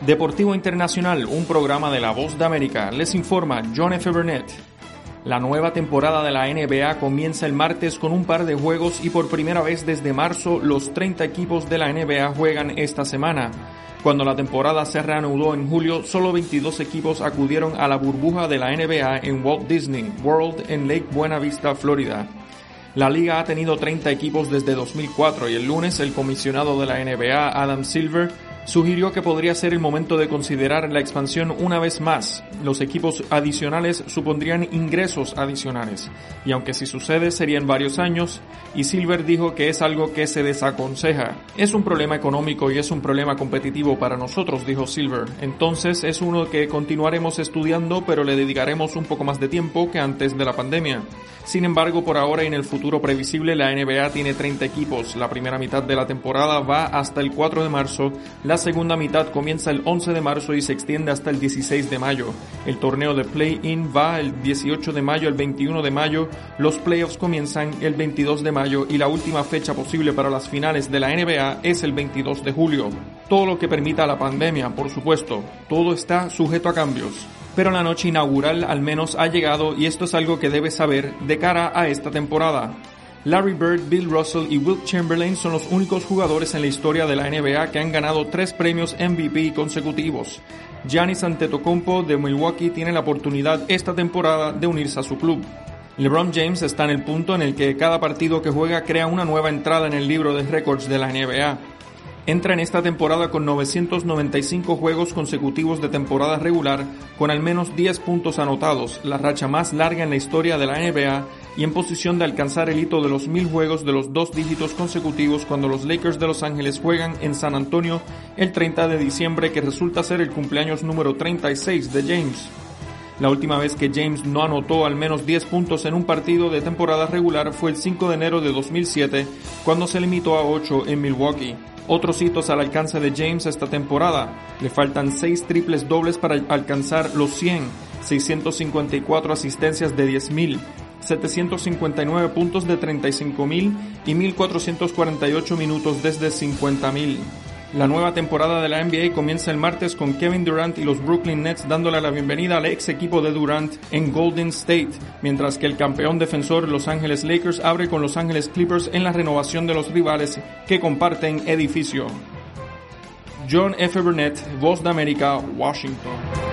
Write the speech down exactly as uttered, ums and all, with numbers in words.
Deportivo Internacional, un programa de La Voz de América. Les informa John F. Burnett. La nueva temporada de la N B A comienza el martes con un par de juegos y por primera vez desde marzo los treinta equipos de la N B A juegan esta semana. Cuando la temporada se reanudó en julio, solo veintidós equipos acudieron a la burbuja de la N B A en Walt Disney World en Lake Buena Vista, Florida. La liga ha tenido treinta equipos desde dos mil cuatro y el lunes el comisionado de la N B A, Adam Silver, sugirió que podría ser el momento de considerar la expansión una vez más. Los equipos adicionales supondrían ingresos adicionales, y aunque si sucede serían varios años, y Silver dijo que es algo que se desaconseja. Es un problema económico y es un problema competitivo para nosotros, dijo Silver. Entonces es uno que continuaremos estudiando, pero le dedicaremos un poco más de tiempo que antes de la pandemia. Sin embargo, por ahora y en el futuro previsible, la N B A tiene treinta equipos. La primera mitad de la temporada va hasta el cuatro de marzo, la segunda mitad comienza el once de marzo y se extiende hasta el dieciséis de mayo. El torneo de play-in va el dieciocho de mayo al veintiuno de mayo, los playoffs comienzan el veintidós de mayo y la última fecha posible para las finales de la N B A es el veintidós de julio. Todo lo que permita la pandemia, por supuesto. Todo está sujeto a cambios. Pero la noche inaugural al menos ha llegado y esto es algo que debes saber de cara a esta temporada. Larry Bird, Bill Russell y Wilt Chamberlain son los únicos jugadores en la historia de la N B A que han ganado tres premios M V P consecutivos. Giannis Antetokounmpo de Milwaukee tiene la oportunidad esta temporada de unirse a su club. LeBron James está en el punto en el que cada partido que juega crea una nueva entrada en el libro de récords de la N B A. Entra en esta temporada con novecientos noventa y cinco juegos consecutivos de temporada regular, con al menos diez puntos anotados, la racha más larga en la historia de la N B A, y en posición de alcanzar el hito de los mil juegos de los dos dígitos consecutivos cuando los Lakers de Los Ángeles juegan en San Antonio el treinta de diciembre, que resulta ser el cumpleaños número treinta y seis de James. La última vez que James no anotó al menos diez puntos en un partido de temporada regular fue el cinco de enero de dos mil siete, cuando se limitó a ocho en Milwaukee. Otros hitos al alcance de James esta temporada: le faltan seis triples dobles para alcanzar los cien, seiscientas cincuenta y cuatro asistencias de diez mil, setecientos cincuenta y nueve puntos de treinta y cinco mil y mil cuatrocientos cuarenta y ocho minutos desde cincuenta mil. La nueva temporada de la N B A comienza el martes con Kevin Durant y los Brooklyn Nets dándole la bienvenida al ex equipo de Durant en Golden State, mientras que el campeón defensor Los Ángeles Lakers abre con Los Ángeles Clippers en la renovación de los rivales que comparten edificio. John F. Burnett, Voz de América, Washington.